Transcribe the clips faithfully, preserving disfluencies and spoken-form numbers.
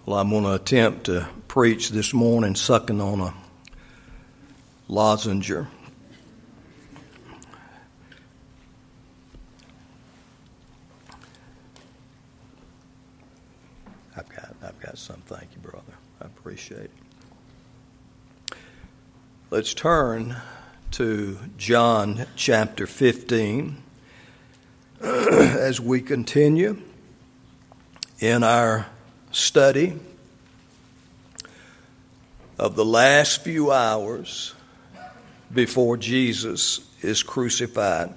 Well, I'm going to attempt to preach this morning sucking on a lozenge. I've got, I've got some. Thank you, brother. I appreciate it. Let's turn to John chapter fifteen as we continue in our study of the last few hours before Jesus is crucified.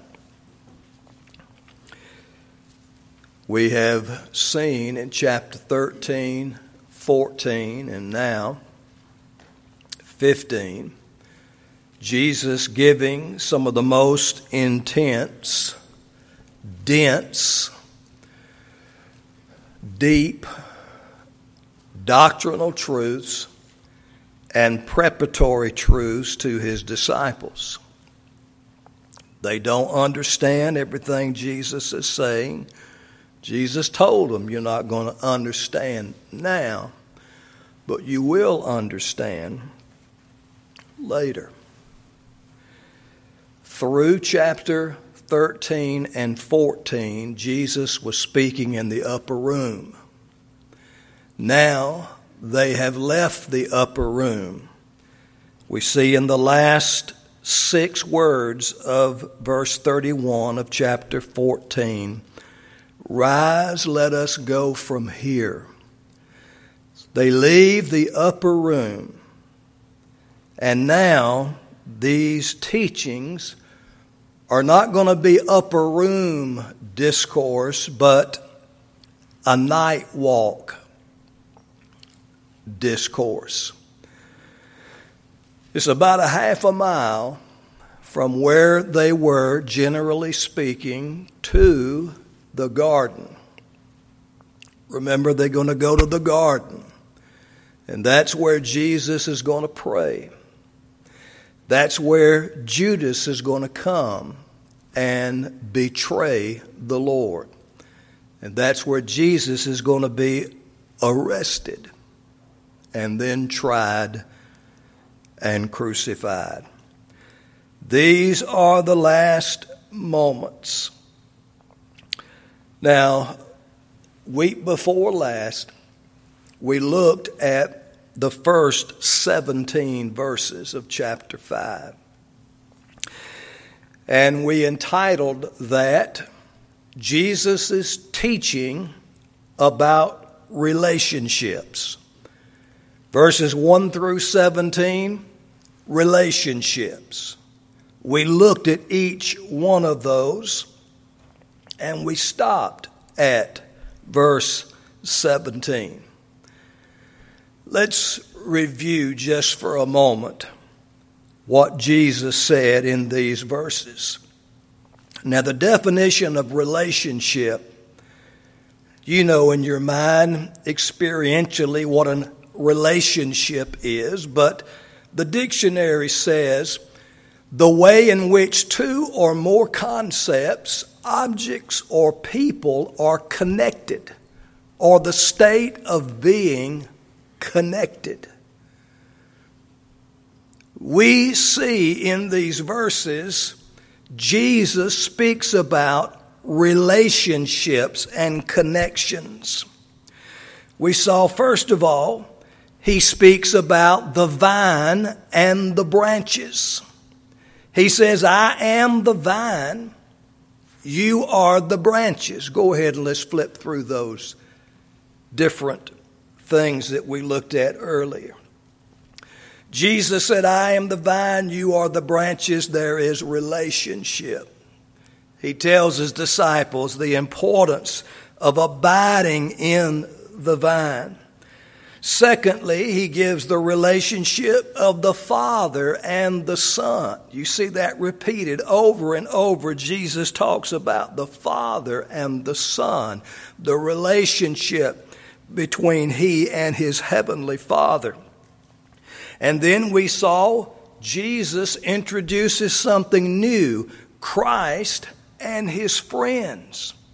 We have seen in chapter thirteen, fourteen, and now fifteen, Jesus giving some of the most intense, dense, deep, doctrinal truths and preparatory truths to his disciples. They don't understand everything Jesus is saying. Jesus told them, you're not going to understand now, but you will understand later. Through chapter thirteen and fourteen, Jesus was speaking in the upper room. Now they have left the upper room. We see in the last six words of verse thirty-one of chapter fourteen, "Rise, let us go from here." They leave the upper room, and now these teachings are not going to be upper room discourse, but a night walk discourse. It's about a half a mile from where they were, generally speaking, to the garden. Remember, they're going to go to the garden, and that's where Jesus is going to pray. That's where Judas is going to come and betray the Lord. And that's where Jesus is going to be arrested and then tried and crucified. These are the last moments. Now, week before last, we looked at the first seventeen verses of chapter five. And we entitled that, Jesus' teaching about relationships. Verses one through seventeen, relationships. We looked at each one of those, and we stopped at verse seventeen. Let's review just for a moment what Jesus said in these verses. Now, the definition of relationship, you know in your mind experientially what a relationship is, but the dictionary says the way in which two or more concepts, objects, or people are connected, or the state of being connected. We see in these verses, Jesus speaks about relationships and connections. We saw, first of all, he speaks about the vine and the branches. He says, I am the vine, you are the branches. Go ahead and let's flip through those different things that we looked at earlier. Jesus said, I am the vine, you are the branches. There is relationship. He tells his disciples the importance of abiding in the vine. Secondly, he gives the relationship of the Father and the Son. You see that repeated over and over. Jesus talks about the Father and the Son, the relationship between he and his heavenly Father. And then we saw Jesus introduces something new, Christ and his friends.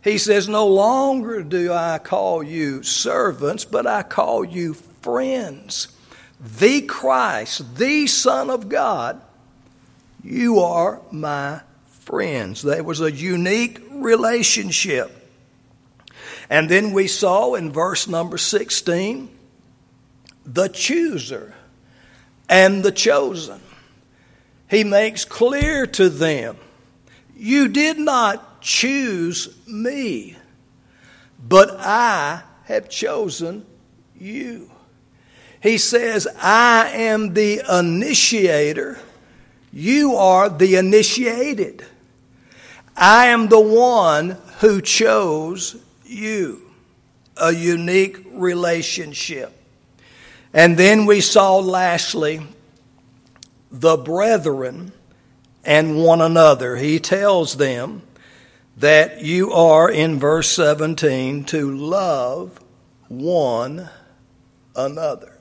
He says, no longer do I call you servants, but I call you friends. The Christ, the Son of God, you are my friends. There was a unique relationship. And then we saw in verse number sixteen, the chooser and the chosen. He makes clear to them, you did not choose me, but I have chosen you. He says, I am the initiator. You are the initiated. I am the one who chose you. A unique relationship. And then we saw lastly, the brethren and one another. He tells them that you are, in verse seventeen, to love one another.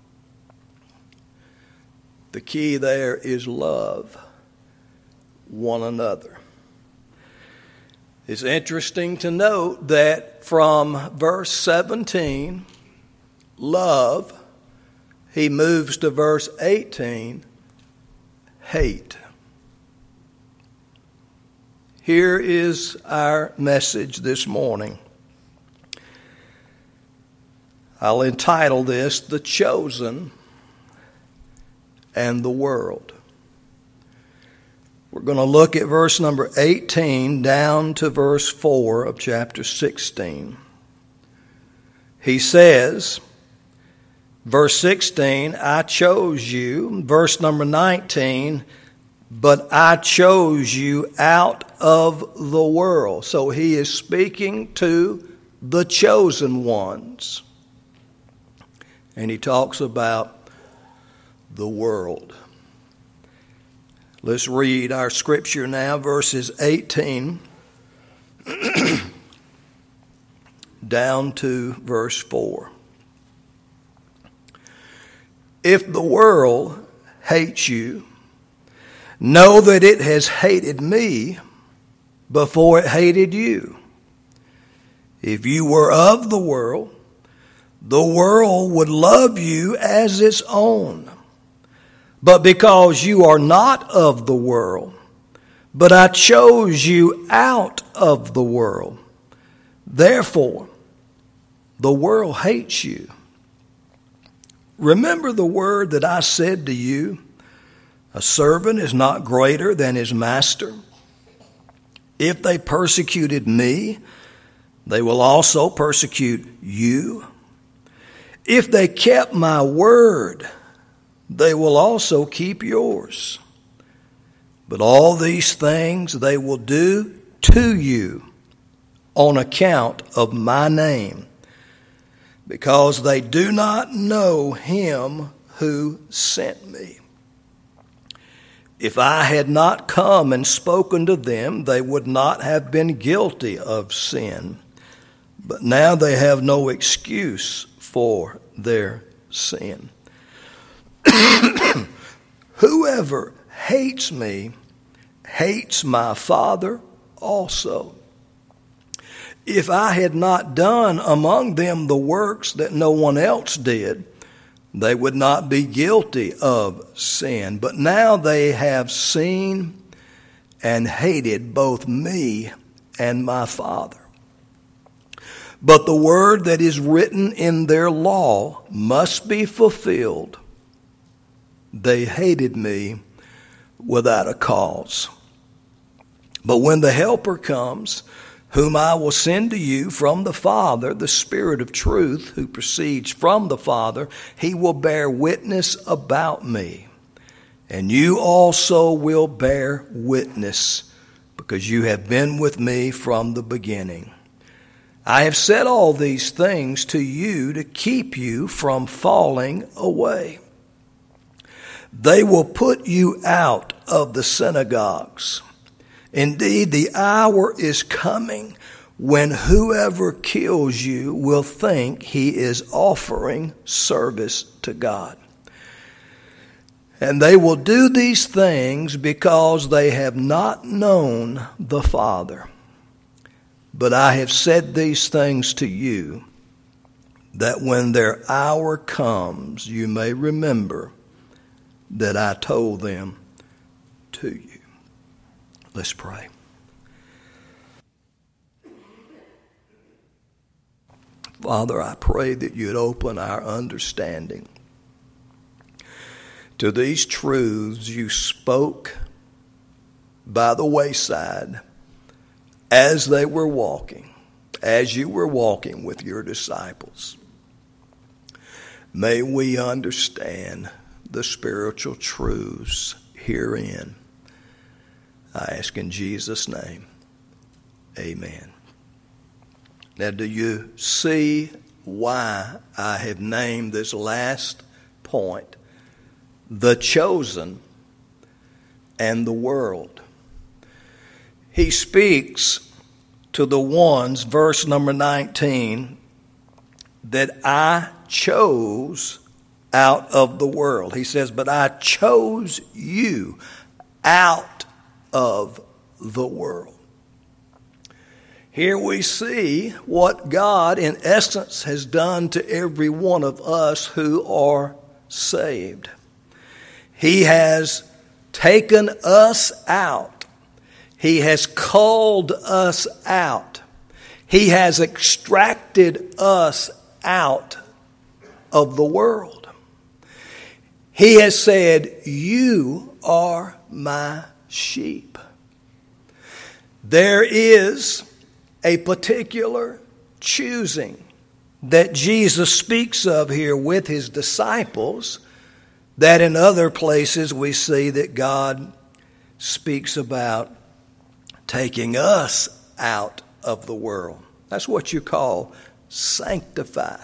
The key there is love one another. It's interesting to note that from verse seventeen, love, he moves to verse eighteen, hate. Here is our message this morning. I'll entitle this, The Chosen and the World. We're going to look at verse number eighteen down to verse four of chapter sixteen. He says, verse sixteen, I chose you. Verse number nineteen, but I chose you out of the world. So he is speaking to the chosen ones. And he talks about the world. Let's read our scripture now, verses eighteen down to verse four. If the world hates you, know that it has hated me before it hated you. If you were of the world, the world would love you as its own. But because you are not of the world, but I chose you out of the world, therefore the world hates you. Remember the word that I said to you, a servant is not greater than his master. If they persecuted me, they will also persecute you. If they kept my word, they will also keep yours. But all these things they will do to you on account of my name, because they do not know him who sent me. If I had not come and spoken to them, they would not have been guilty of sin. But now they have no excuse for their sin. Whoever hates me hates my Father also. If I had not done among them the works that no one else did, they would not be guilty of sin. But now they have seen and hated both me and my Father. But the word that is written in their law must be fulfilled. They hated me without a cause. But when the Helper comes, whom I will send to you from the Father, the Spirit of truth, who proceeds from the Father, he will bear witness about me. And you also will bear witness, because you have been with me from the beginning. I have said all these things to you to keep you from falling away. They will put you out of the synagogues. Indeed, the hour is coming when whoever kills you will think he is offering service to God. And they will do these things because they have not known the Father. But I have said these things to you, that when their hour comes, you may remember that I told them to you. Let's pray. Father, I pray that you'd open our understanding to these truths you spoke by the wayside as they were walking, as you were walking with your disciples. May we understand the spiritual truths herein. I ask in Jesus' name, amen. Now, do you see why I have named this last point, the chosen and the world? He speaks to the ones, verse number nineteen, that I chose out of the world. He says, but I chose you out of the world. Here we see what God, in essence, has done to every one of us who are saved. He has taken us out. He has called us out. He has extracted us out of the world. He has said, you are my sheep. There is a particular choosing that Jesus speaks of here with his disciples, that in other places we see that God speaks about taking us out of the world. That's what you call sanctify.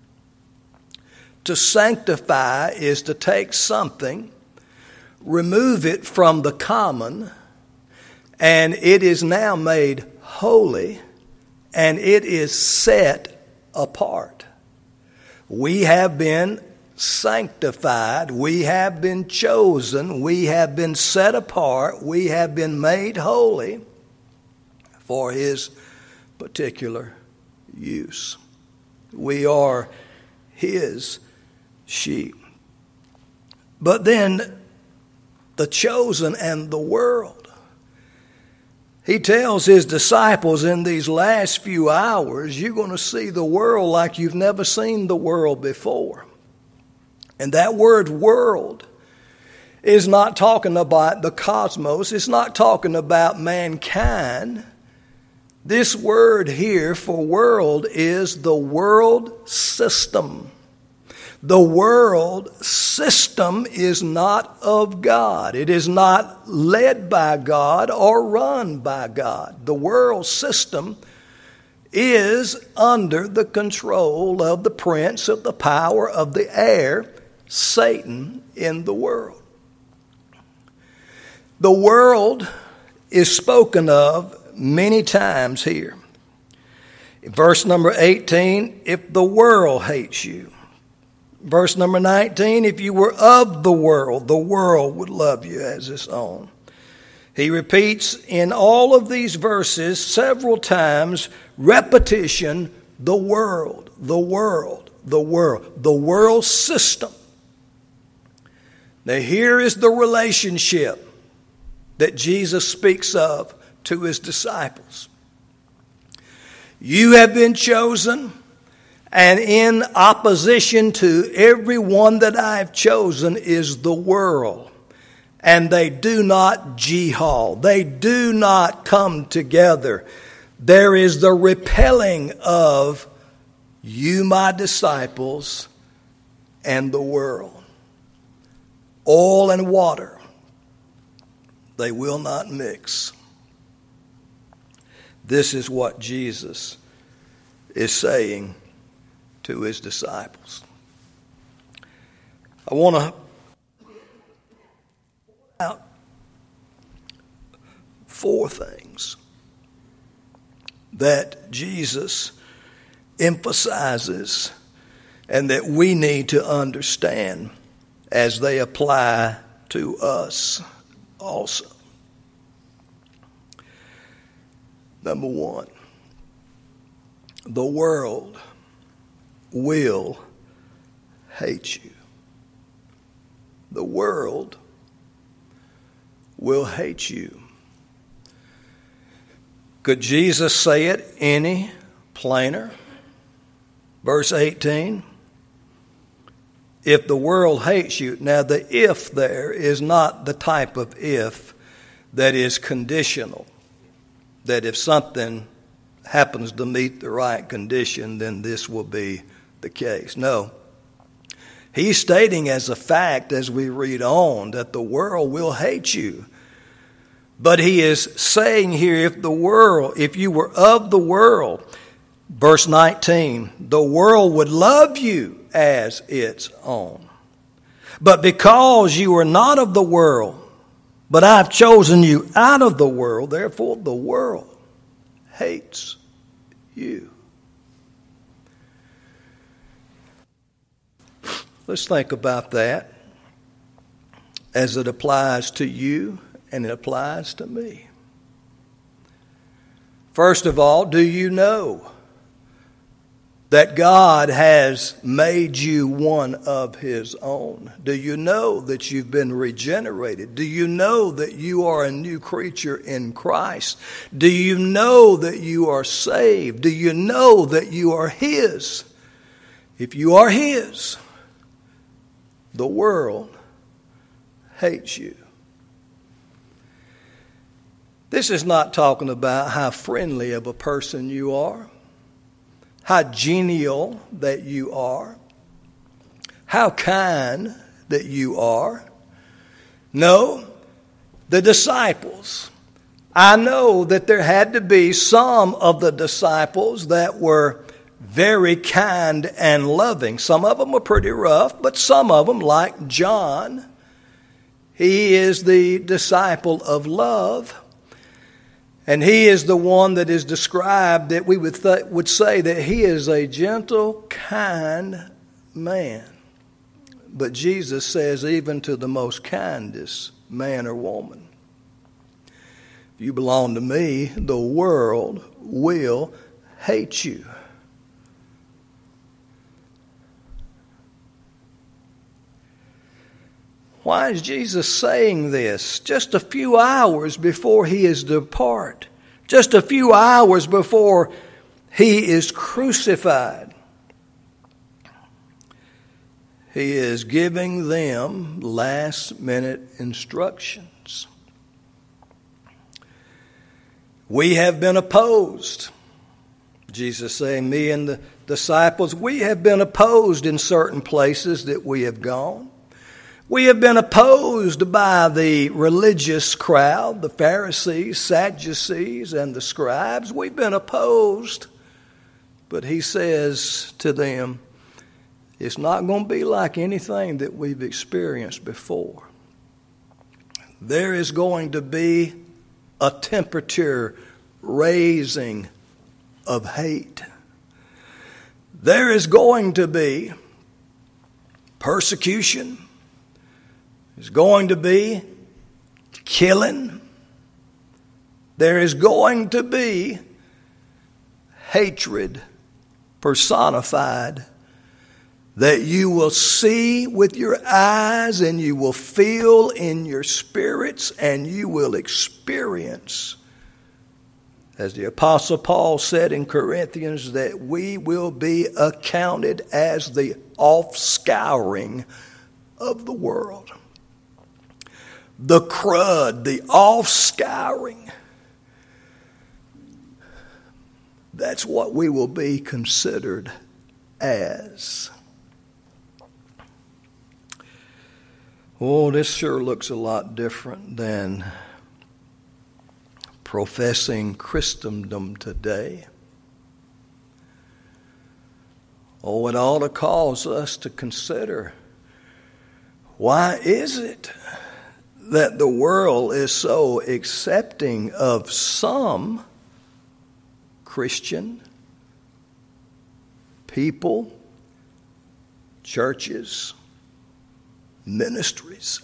To sanctify is to take something, remove it from the common, and it is now made holy, and it is set apart. We have been sanctified. We have been chosen. We have been set apart. We have been made holy for his particular use. We are his sheep. But then the chosen and the world. He tells his disciples in these last few hours, you're going to see the world like you've never seen the world before. And that word world is not talking about the cosmos. It's not talking about mankind. This word here for world is the world system. The world system is not of God. It is not led by God or run by God. The world system is under the control of the prince of the power of the air, Satan, in the world. The world is spoken of many times here. In verse number eighteen, if the world hates you. Verse number nineteen, if you were of the world, the world would love you as its own. He repeats in all of these verses several times, repetition, the world, the world, the world, the world system. Now here is the relationship that Jesus speaks of to his disciples. You have been chosen, and in opposition to every one that I have chosen is the world. And they do not jihad. They do not come together. There is the repelling of you, my disciples, and the world. Oil and water, they will not mix. This is what Jesus is saying to his disciples. I want to point out four things that Jesus emphasizes and that we need to understand as they apply to us also. Number one, The world will hate you. The world will hate you. Could Jesus say it any plainer? Verse eighteen. If the world hates you. Now the if there is not the type of if that is conditional. That if something happens to meet the right condition, then this will be the case. No. He's stating as a fact as we read on that the world will hate you. But he is saying here, if the world, if you were of the world, verse nineteen, the world would love you as its own. But because you are not of the world, but I've chosen you out of the world, therefore the world hates you. Let's think about that as it applies to you and it applies to me. First of all, do you know that God has made you one of his own? Do you know that you've been regenerated? Do you know that you are a new creature in Christ? Do you know that you are saved? Do you know that you are his? If you are his, the world hates you. This is not talking about how friendly of a person you are, how genial that you are, how kind that you are. No, the disciples. I know that there had to be some of the disciples that were very kind and loving. Some of them were pretty rough, but some of them, like John, he is the disciple of love. And he is the one that is described that we would th- would say that he is a gentle, kind man. But Jesus says even to the most kindest man or woman, if you belong to me, the world will hate you. Why is Jesus saying this just a few hours before he is to depart? Just a few hours before he is crucified. He is giving them last minute instructions. We have been opposed. Jesus saying, me and the disciples, we have been opposed in certain places that we have gone. We have been opposed by the religious crowd, the Pharisees, Sadducees, and the scribes. We've been opposed. But he says to them, it's not going to be like anything that we've experienced before. There is going to be a temperature raising of hate. There is going to be persecution. There's going to be killing. There is going to be hatred personified that you will see with your eyes and you will feel in your spirits and you will experience. As the Apostle Paul said in Corinthians, that we will be accounted as the offscouring of the world. The crud, the offscouring. That's what we will be considered as. Oh, this sure looks a lot different than professing Christendom today. Oh, it ought to cause us to consider, why is it that the world is so accepting of some Christian people, churches, ministries,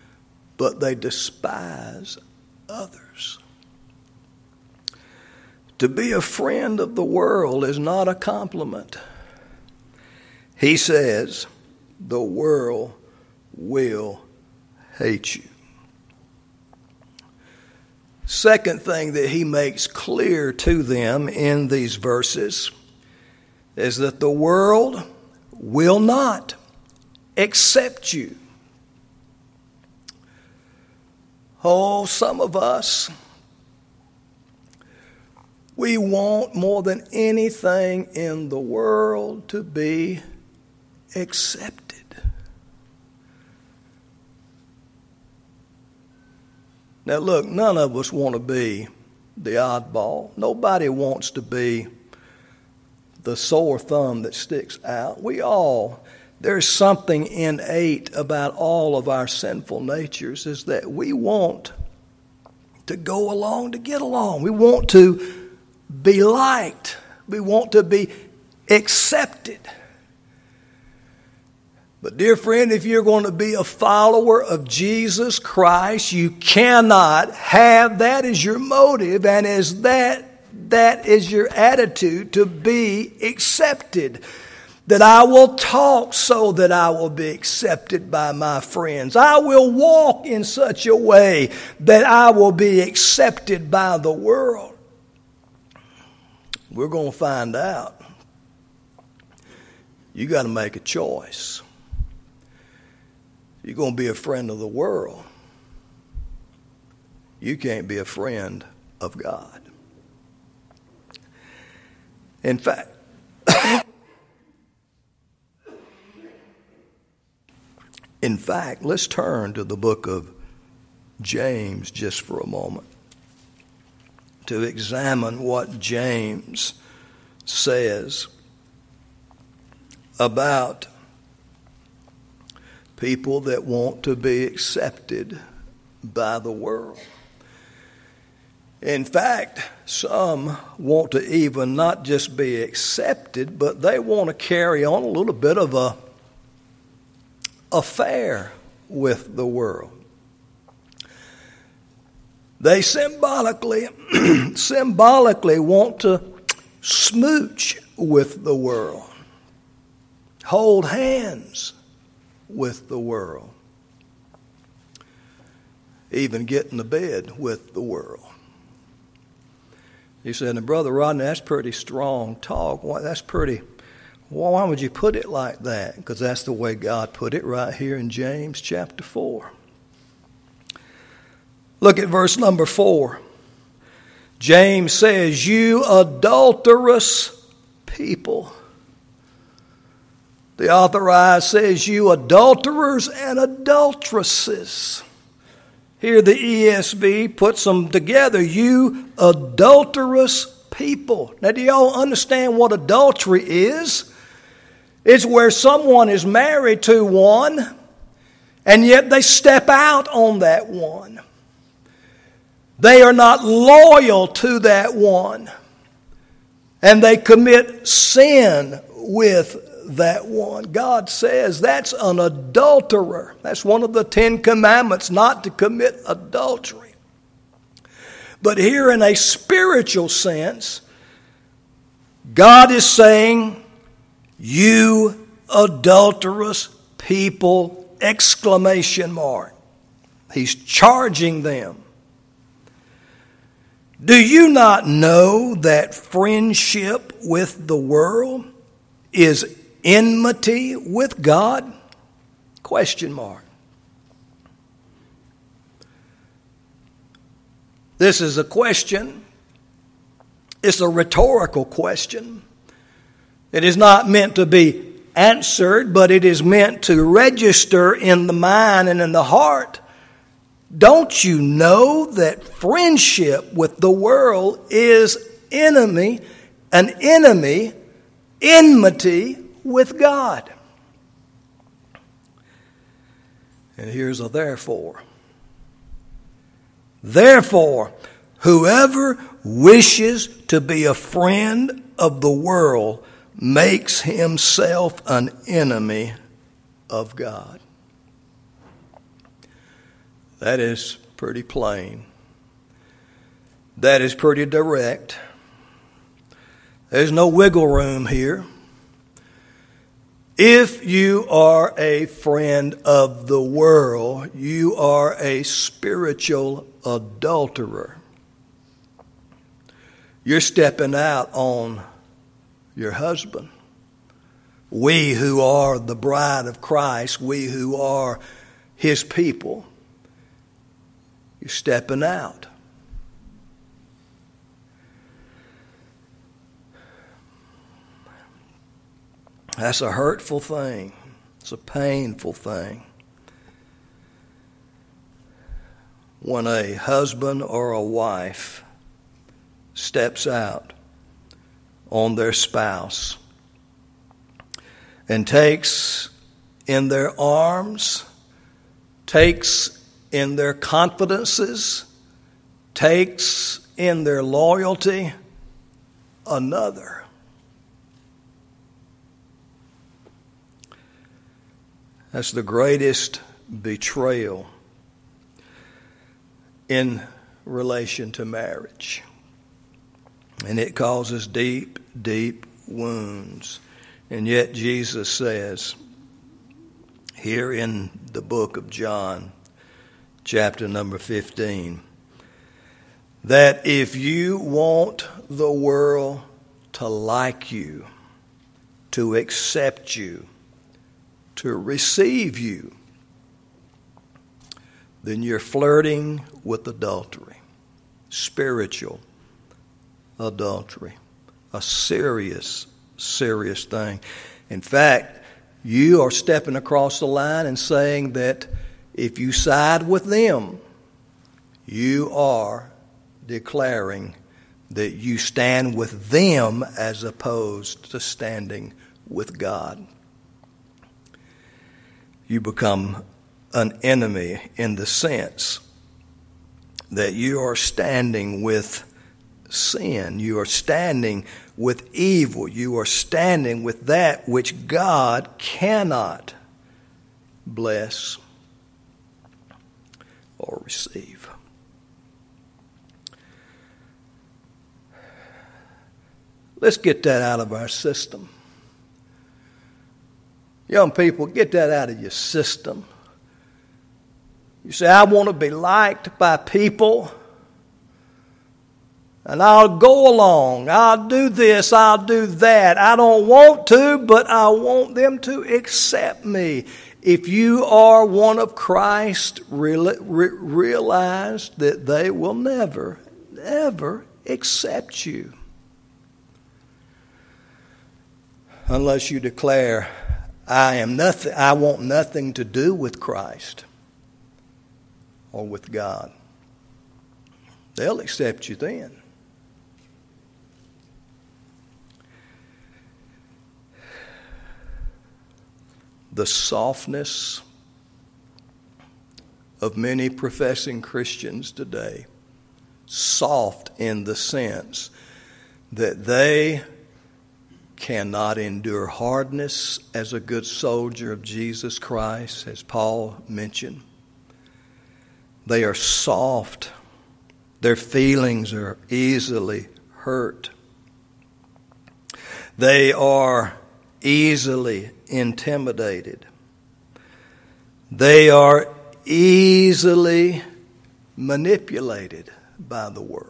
but they despise others? To be a friend of the world is not a compliment. He says, the world will hate you. Second thing that he makes clear to them in these verses is that the world will not accept you. Oh, some of us, we want more than anything in the world to be accepted. Now look, none of us want to be the oddball. Nobody wants to be the sore thumb that sticks out. We all, there's something innate about all of our sinful natures, is that we want to go along to get along. We want to be liked. We want to be accepted. But dear friend, if you're going to be a follower of Jesus Christ, you cannot have that as your motive and as that that is your attitude, to be accepted. That I will talk so that I will be accepted by my friends. I will walk in such a way that I will be accepted by the world. We're going to find out. You got to make a choice. You're going to be a friend of the world. You can't be a friend of God. In fact, in fact, let's turn to the book of James just for a moment to examine what James says about people that want to be accepted by the world. In fact, some want to even not just be accepted, but they want to carry on a little bit of a affair with the world. They symbolically, symbolically want to smooch with the world, hold hands with the world, even get in the bed with the world. You said, Brother Rodney, that's pretty strong talk. Why, that's pretty, well, why would you put it like that? Because that's the way God put it right here in James chapter four. Look at verse number four. James says, you adulterous people. The Authorized says, you adulterers and adulteresses. Here the E S V puts them together. You adulterous people. Now, do y'all understand what adultery is? It's where someone is married to one, and yet they step out on that one. They are not loyal to that one, and they commit sin with that one. God says that's an adulterer. That's one of the Ten Commandments, not to commit adultery. But here in a spiritual sense, God is saying, you adulterous people, exclamation mark. He's charging them. Do you not know that friendship with the world is enmity with God? Question mark. This is a question. It's a rhetorical question. It is not meant to be answered, but it is meant to register in the mind and in the heart. Don't you know that friendship with the world is enemy, an enemy, enmity with God? And here's a therefore. Therefore, whoever wishes to be a friend of the world makes himself an enemy of God. That is pretty plain. That is pretty direct. There's no wiggle room here. If you are a friend of the world, you are a spiritual adulterer. You're stepping out on your husband. We who are the bride of Christ, we who are His people, you're stepping out. That's a hurtful thing. It's a painful thing. When a husband or a wife steps out on their spouse and takes in their arms, takes in their confidences, takes in their loyalty another. That's the greatest betrayal in relation to marriage. And it causes deep, deep wounds. And yet Jesus says here in the book of John, chapter number fifteen, that if you want the world to like you, to accept you, to receive you, then you're flirting with adultery, spiritual adultery, a serious, serious thing. In fact, you are stepping across the line and saying that if you side with them, you are declaring that you stand with them as opposed to standing with God. You become an enemy in the sense that you are standing with sin. You are standing with evil. You are standing with that which God cannot bless or receive. Let's get that out of our system. Young people, get that out of your system. You say, I want to be liked by people, and I'll go along. I'll do this, I'll do that. I don't want to, but I want them to accept me. If you are one of Christ, realize that they will never, never accept you unless you declare, I am nothing. I want nothing to do with Christ or with God. They'll accept you then. The softness of many professing Christians today, soft in the sense that they cannot endure hardness as a good soldier of Jesus Christ, as Paul mentioned. They are soft. Their feelings are easily hurt. They are easily intimidated. They are easily manipulated by the world.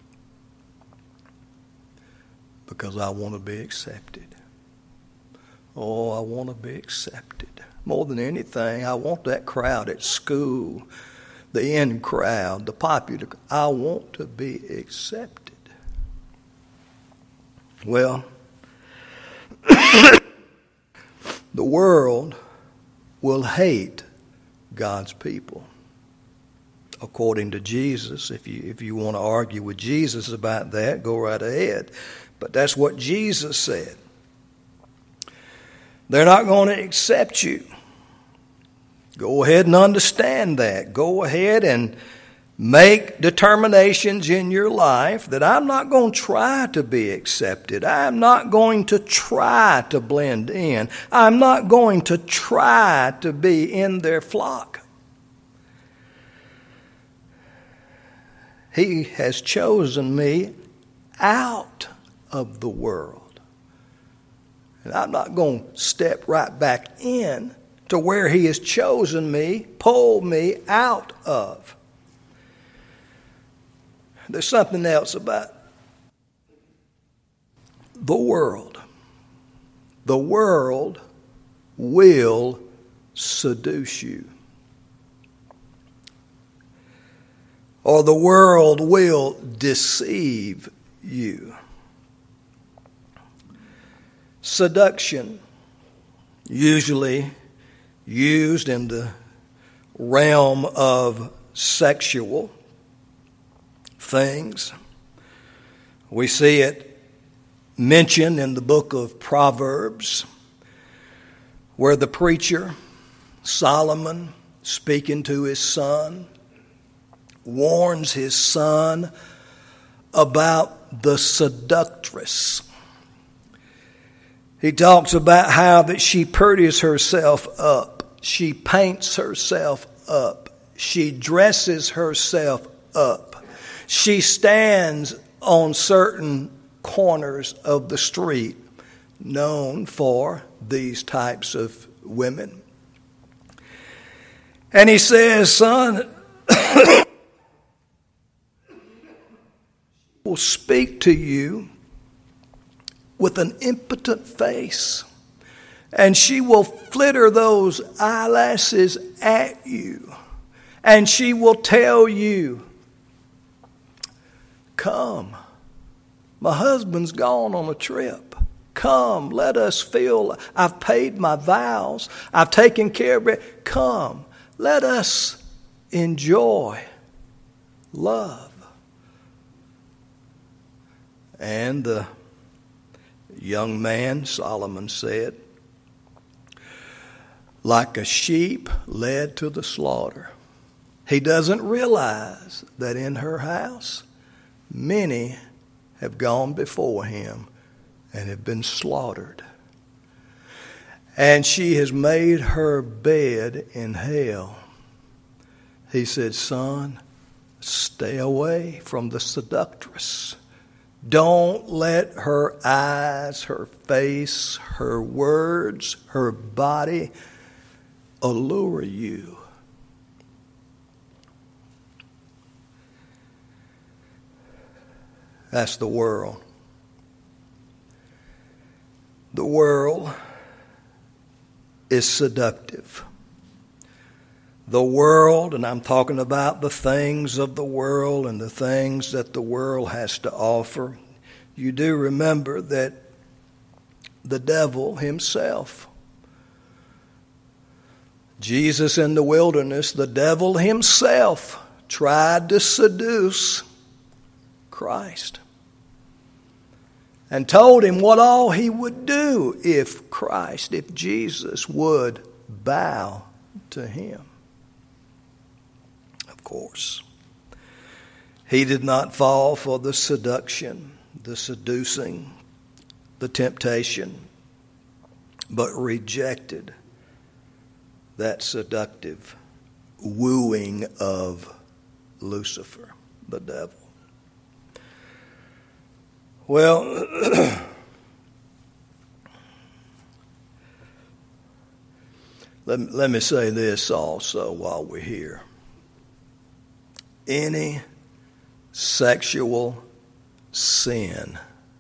Because I want to be accepted. Oh, I want to be accepted. More than anything, I want that crowd at school, the in crowd, the popular. I want to be accepted. Well, the world will hate God's people. According to Jesus, if you if you want to argue with Jesus about that, go right ahead. But that's what Jesus said. They're not going to accept you. Go ahead and understand that. Go ahead and make determinations in your life that I'm not going to try to be accepted. I'm not going to try to blend in. I'm not going to try to be in their flock. He has chosen me out of the world. And I'm not going to step right back in to where he has chosen me, pulled me out of. There's something else about the world. The world will seduce you. Or the world will deceive you. Seduction, usually used in the realm of sexual things. We see it mentioned in the book of Proverbs, where the preacher, Solomon, speaking to his son, warns his son about the seductress. He talks about how that she pretties herself up. She paints herself up. She dresses herself up. She stands on certain corners of the street known for these types of women. And he says, son, will speak to you with an impotent face, and she will flitter those eyelashes at you, and she will tell you, come, my husband's gone on a trip. Come, let us feel, I've paid my vows, I've taken care of it. Come, let us enjoy love. And the young man, Solomon said, like a sheep led to the slaughter. He doesn't realize that in her house, many have gone before him and have been slaughtered. And she has made her bed in hell. He said, son, stay away from the seductress. Don't let her eyes, her face, her words, her body allure you. That's the world. The world is seductive. The world, and I'm talking about the things of the world and the things that the world has to offer. You do remember that the devil himself, Jesus in the wilderness, the devil himself tried to seduce Christ and told him what all he would do if Christ, if Jesus would bow to him. Of course, he did not fall for the seduction, the seducing, the temptation, but rejected that seductive wooing of Lucifer, the devil. Well, let, let me say this also while we're here. Any sexual sin,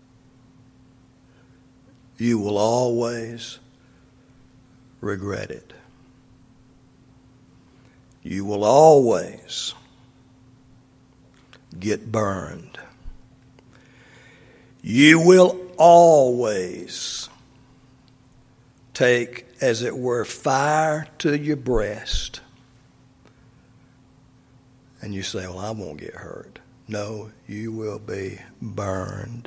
you will always regret it. You will always get burned. You will always take, as it were, fire to your breast. And you say, well, I won't get hurt. No, you will be burned.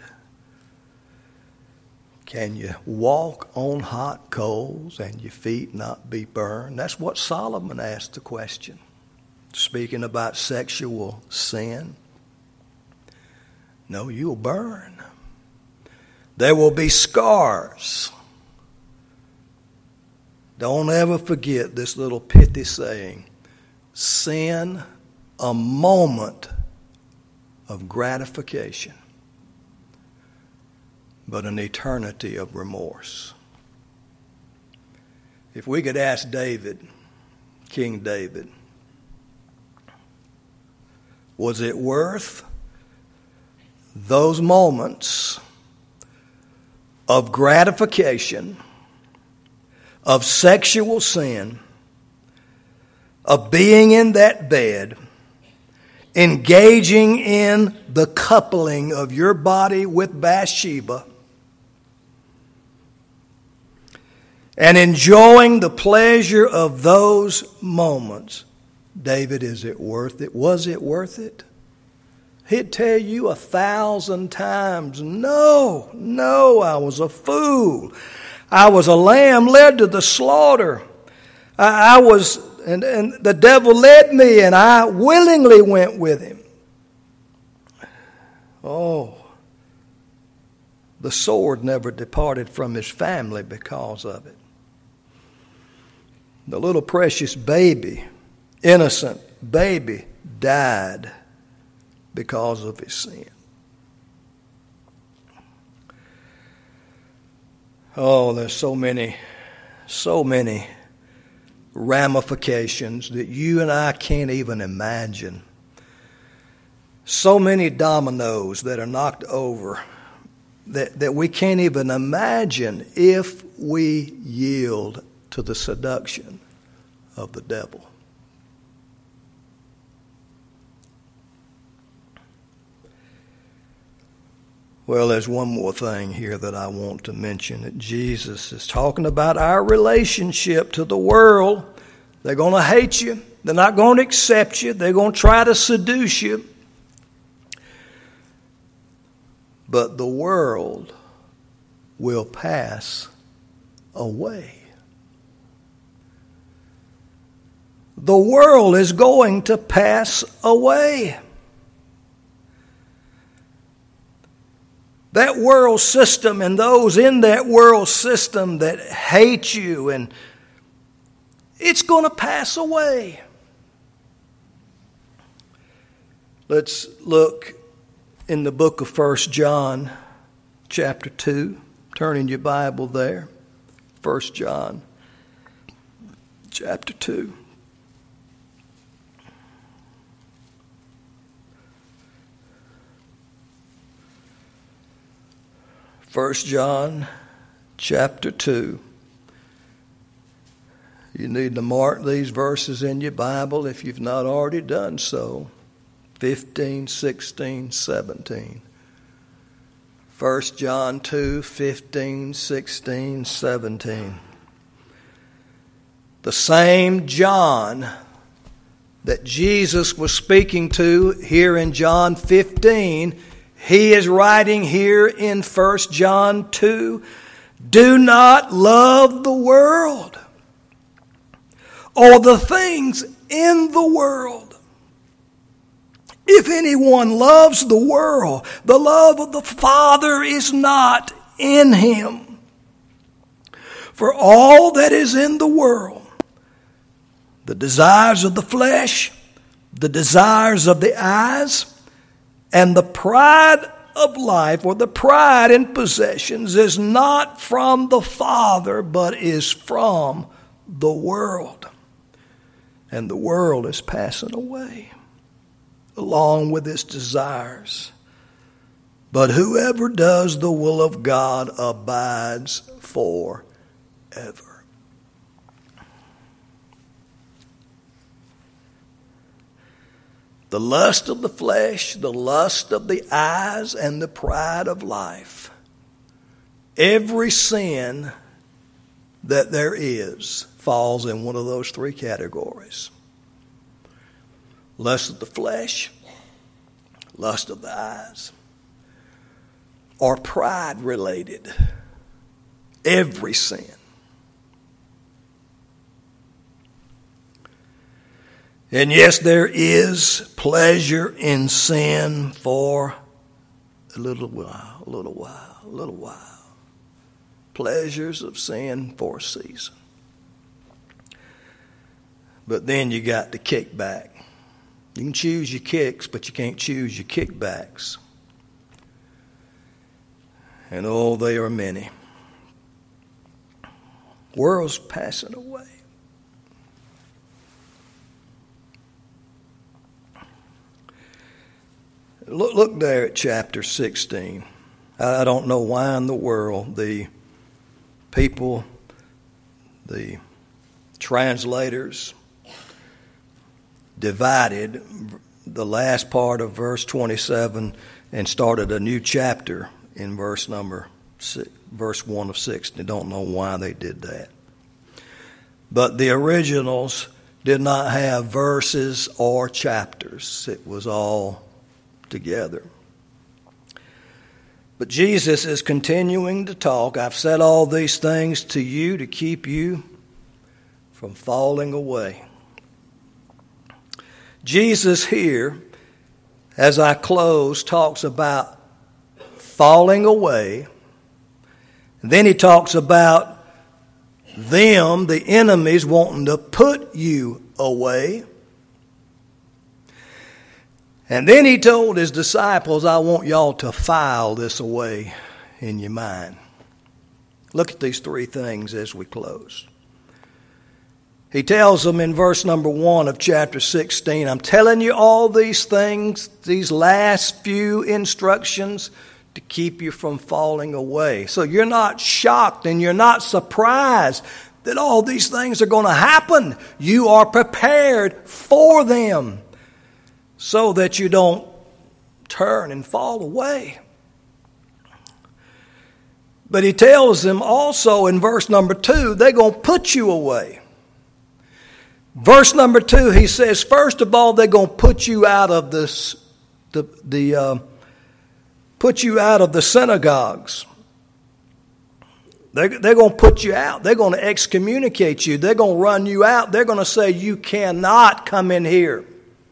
Can you walk on hot coals and your feet not be burned? That's what Solomon asked the question. Speaking about sexual sin. No, you'll burn. There will be scars. Don't ever forget this little pithy saying. Sin, a moment of gratification. but an eternity of remorse. If we could ask David, King David, was it worth those moments of gratification, of sexual sin, of being in that bed, engaging in the coupling of your body with Bathsheba, and enjoying the pleasure of those moments? David, is it worth it? Was it worth it? He'd tell you a thousand times, no, no, I was a fool. I was a lamb led to the slaughter. I, I was, and, and the devil led me, and I willingly went with him. Oh, the sword never departed from his family because of it. The little precious baby, innocent baby, died because of his sin. Oh, there's so many, so many ramifications that you and I can't even imagine. So many dominoes that are knocked over that, that we can't even imagine if we yield to the seduction of the devil. Well, there's one more thing here that I want to mention, that Jesus is talking about our relationship to the world. They're going to hate you. They're not going to accept you. They're going to try to seduce you. But the world will pass away. The world is going to pass away. That world system and those in that world system that hate you, and it's going to pass away. Let's look in the book of First John, chapter two. Turn in your Bible there. First John, chapter two. First John chapter two. You need to mark these verses in your Bible if you've not already done so. fifteen, sixteen, seventeen. First John two, fifteen, sixteen, seventeen. The same John that Jesus was speaking to here in John fifteen, he is writing here in First John two, do not love the world or the things in the world. If anyone loves the world, the love of the Father is not in him. For all that is in the world, the desires of the flesh, the desires of the eyes, and the pride of life, or the pride in possessions, is not from the Father, but is from the world. And the world is passing away, along with its desires. But whoever does the will of God abides forever. The lust of the flesh, the lust of the eyes, and the pride of life. Every sin that there is falls in one of those three categories. Lust of the flesh, lust of the eyes, or pride related. Every sin. And yes, there is pleasure in sin for a little while, a little while, a little while. Pleasures of sin for a season. But then you got the kickback. You can choose your kicks, but you can't choose your kickbacks. And oh, they are many. World's passing away. Look, look there at chapter sixteen. I don't know why in the world the people, the translators, divided the last part of verse twenty-seven and started a new chapter in verse number six, verse one of six. They don't know why they did that. But the originals did not have verses or chapters. It was all together. But Jesus is continuing to talk. I've said all these things to you to keep you from falling away. Jesus here, as I close, talks about falling away. Then he talks about them, the enemies, wanting to put you away. And then he told his disciples, I want y'all to file this away in your mind. Look at these three things as we close. He tells them in verse number one of chapter sixteen, I'm telling you all these things, these last few instructions, to keep you from falling away. So you're not shocked and you're not surprised that all these things are going to happen. You are prepared for them so that you don't turn and fall away. But he tells them also in verse number two, they're going to put you away. Verse number two, he says, first of all, they're going to put you out of this, the, the uh, put you out of the synagogues. They're, they're going to put you out. They're going to excommunicate you. They're going to run you out. They're going to say you cannot come in here.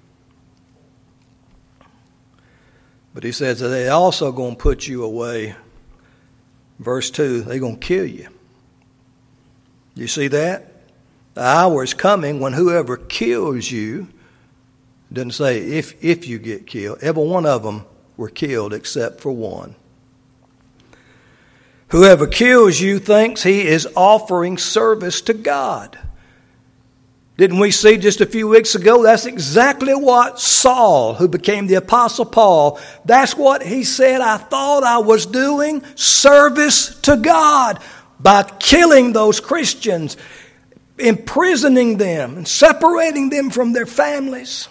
But he says that they're also going to put you away. Verse two, they're going to kill you. You see that? The hour is coming when whoever kills you, it doesn't say if, if you get killed. Every one of them were killed except for one. Whoever kills you thinks he is offering service to God. Didn't we see just a few weeks ago? That's exactly what Saul, who became the Apostle Paul, that's what he said. I thought I was doing service to God by killing those Christians, imprisoning them and separating them from their families.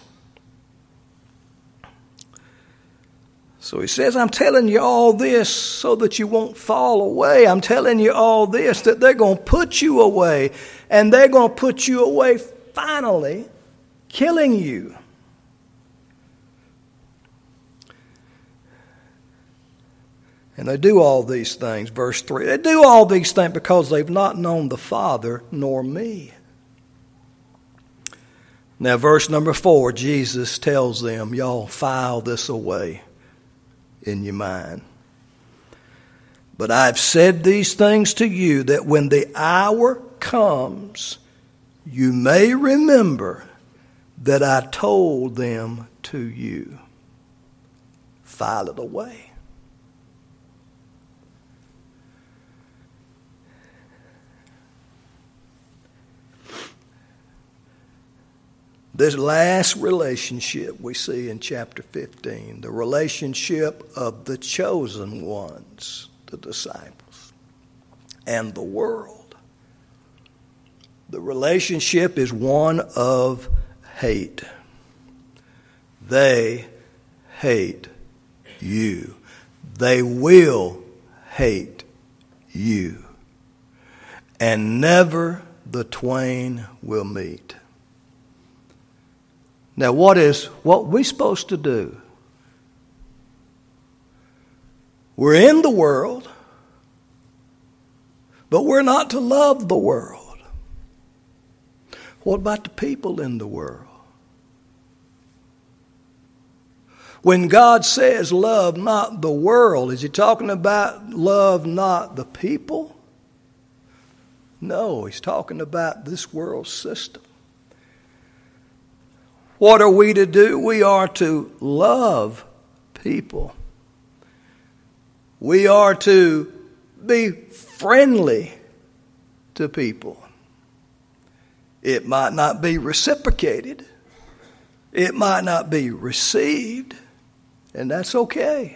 So he says, I'm telling you all this so that you won't fall away. I'm telling you all this that they're going to put you away, and they're going to put you away finally, killing you. And they do all these things, verse three. They do all these things because they've not known the Father nor me. Now, verse number four, Jesus tells them, y'all file this away in your mind. But I've said these things to you that when the hour comes, you may remember that I told them to you. File it away. This last relationship we see in chapter fifteen, the relationship of the chosen ones, the disciples, and the world. The relationship is one of hate. They hate you. They will hate you. And never the twain will meet. Now, what is what we supposed to do? We're in the world, but we're not to love the world. What about the people in the world? When God says love not the world, is he talking about love not the people? No, he's talking about this world system. What are we to do? We are to love people. We are to be friendly to people. It might not be reciprocated. It might not be received, and that's okay.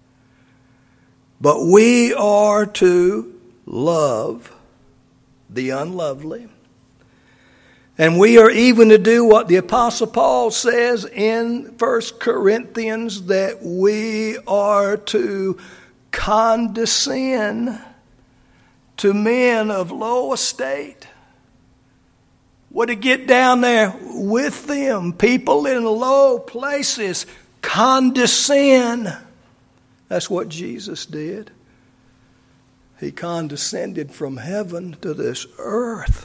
But we are to love the unlovely. And we are even to do what the Apostle Paul says in First Corinthians, that we are to condescend to men of low estate. We're to get down there with them. People in low places condescend. That's what Jesus did. He condescended from heaven to this earth.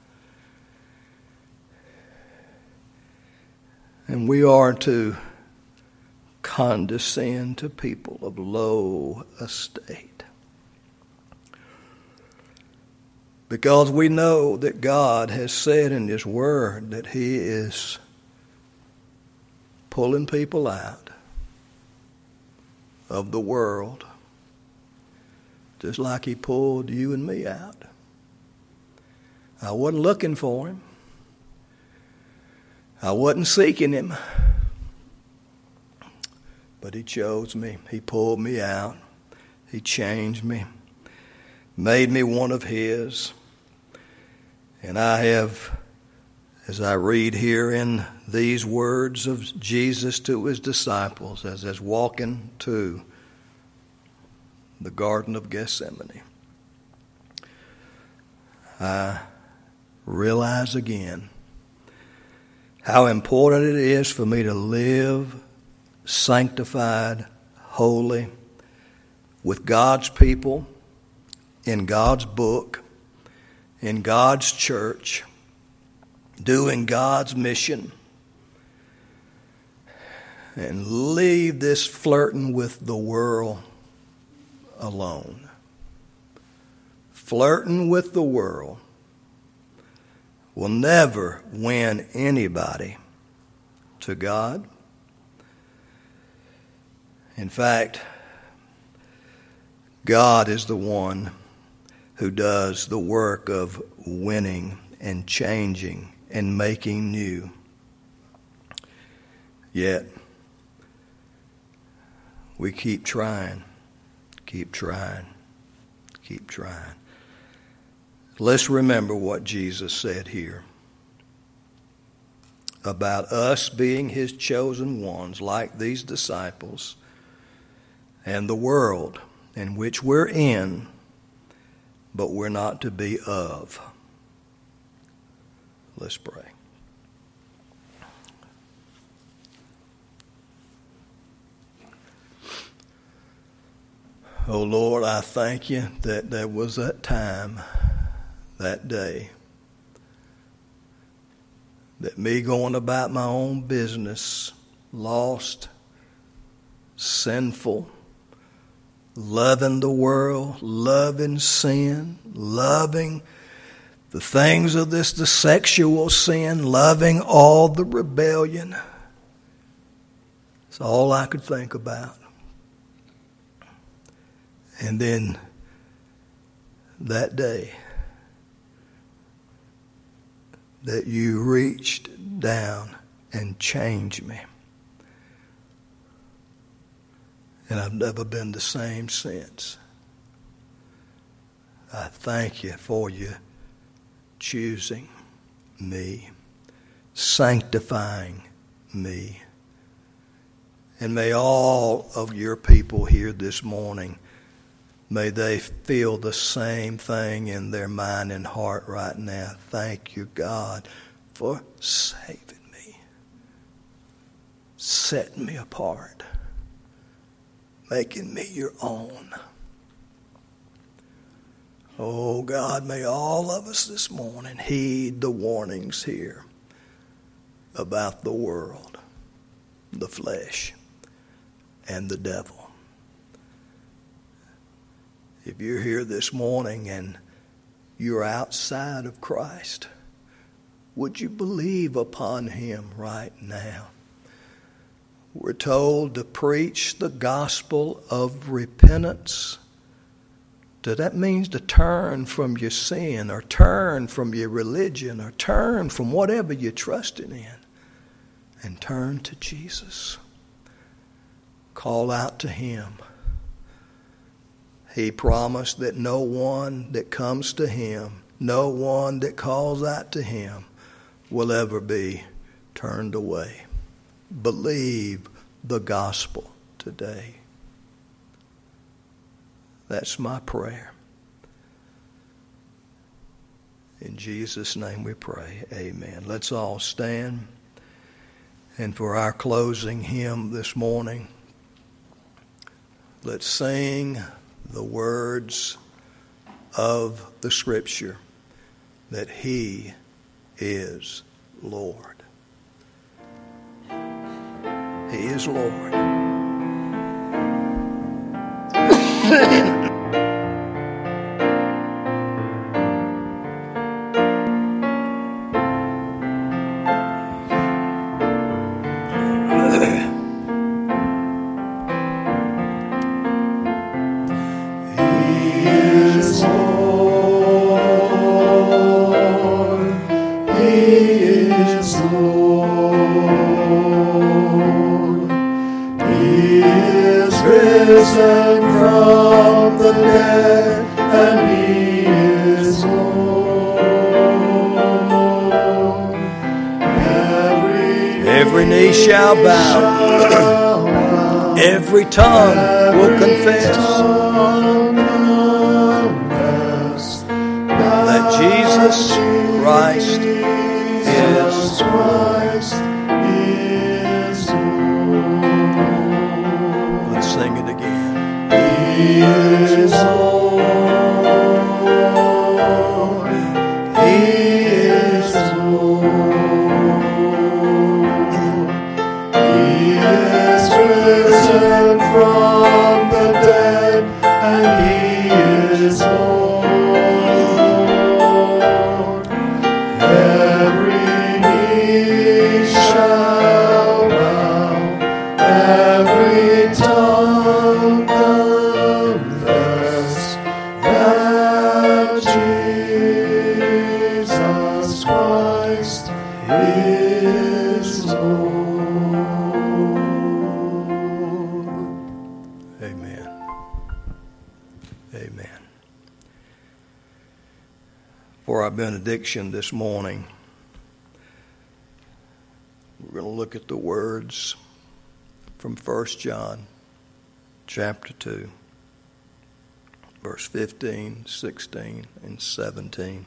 And we are to condescend to people of low estate. Because we know that God has said in His Word that He is pulling people out of the world, just like He pulled you and me out. I wasn't looking for Him. I wasn't seeking Him. But He chose me. He pulled me out. He changed me, made me one of His. And I have, as I read here in these words of Jesus to His disciples, as He's walking to the Garden of Gethsemane, I realize again how important it is for me to live sanctified, holy, with God's people, in God's book, in God's church, doing God's mission, and leave this flirting with the world alone. Flirting with the world will never win anybody to God. In fact, God is the one who does the work of winning and changing and making new. Yet, we keep trying, keep trying, keep trying. Let's remember what Jesus said here about us being His chosen ones, like these disciples, and the world in which we're in, but we're not to be of. Let's pray. Oh Lord, I thank You that there was that time, that day, that me going about my own business, lost, sinful, loving the world, loving sin, loving the things of this, the sexual sin, loving all the rebellion. It's all I could think about. And then that day that You reached down and changed me. And I've never been the same since. I thank You for You choosing me, sanctifying me. And may all of Your people here this morning, may they feel the same thing in their mind and heart right now. Thank You, God, for saving me, setting me apart, making me Your own. Oh, God, may all of us this morning heed the warnings here about the world, the flesh, and the devil. If you're here this morning and you're outside of Christ, would you believe upon Him right now? We're told to preach the gospel of repentance. That means to turn from your sin, or turn from your religion, or turn from whatever you're trusting in, and turn to Jesus. Call out to Him. He promised that no one that comes to Him, no one that calls out to Him, will ever be turned away. Believe the gospel today. That's my prayer. In Jesus' name we pray. Amen. Let's all stand. And for our closing hymn this morning, let's sing the words of the Scripture that He is Lord. He is Lord. Every knee shall bow, every tongue will confess that Jesus Christ is Lord. Let's sing it again. He is Lord. He is Lord. Risen from the dead, and He is Lord. Every knee shall bow, every tongue confess that Jesus Christ is Lord. Amen. Amen. For our benediction this morning, we're going to look at the words from First John chapter two, verse fifteen, sixteen, and seventeen.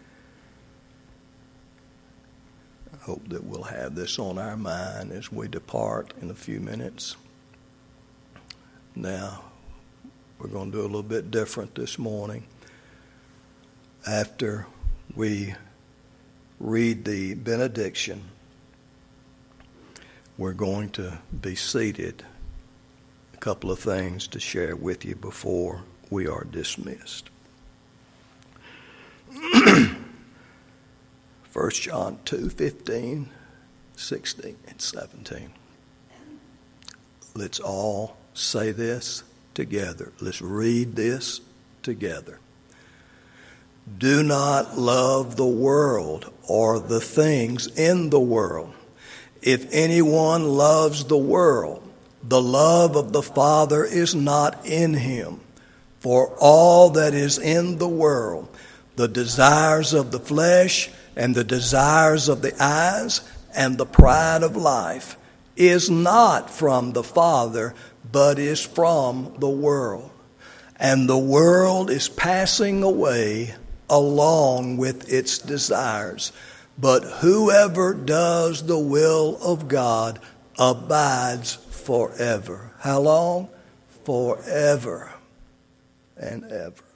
I hope that we'll have this on our mind as we depart in a few minutes. Now, we're going to do a little bit different this morning. After we read the benediction, we're going to be seated. A couple of things to share with you before we are dismissed. First John two, fifteen, sixteen, and seventeen. Let's all say this together. Let's read this together. Do not love the world or the things in the world. If anyone loves the world, the love of the Father is not in him. For all that is in the world, the desires of the flesh and the desires of the eyes and the pride of life, is not from the Father, but is from the world. And the world is passing away along with its desires. But whoever does the will of God abides forever. How long? Forever and ever.